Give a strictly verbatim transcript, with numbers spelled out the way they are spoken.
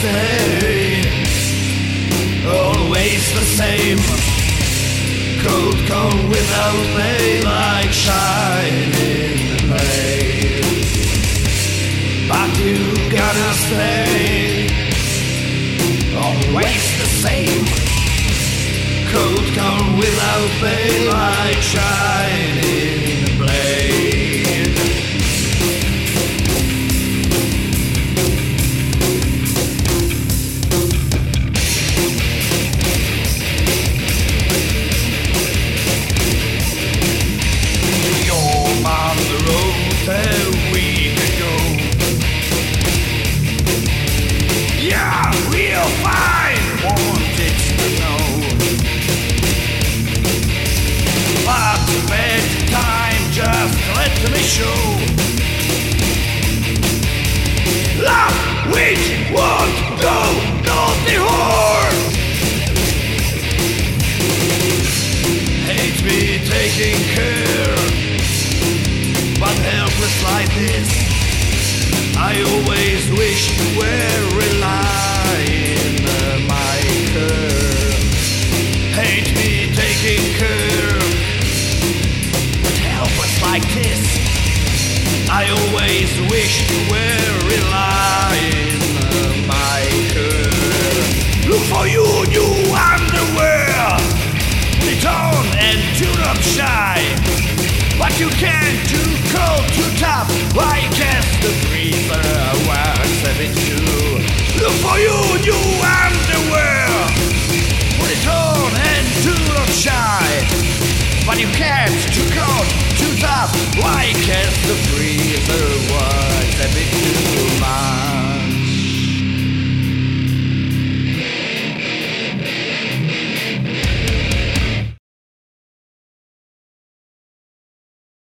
stay. Always the same. Cold come without pay, like shining blade. But you gotta stay. Always the same. Cold come without pay, like shining blade. You're on the road that we could go. Yeah, we'll find wanted to know. But bad time, just let me show. Love which won't go, naughty whore. Hate me taking care, but helpless like this. I always wish you were relying on my care. Hate me taking care, but helpless like this. I always wish you were relying on my care. Look for your new underwear. Put it on and do not shy. But you can't, too cold, too tough. I guess the freezer works a bit too. Look for your new underwear. Put it on and do not shy. But you can't, too cold, too tough. I guess the freezer works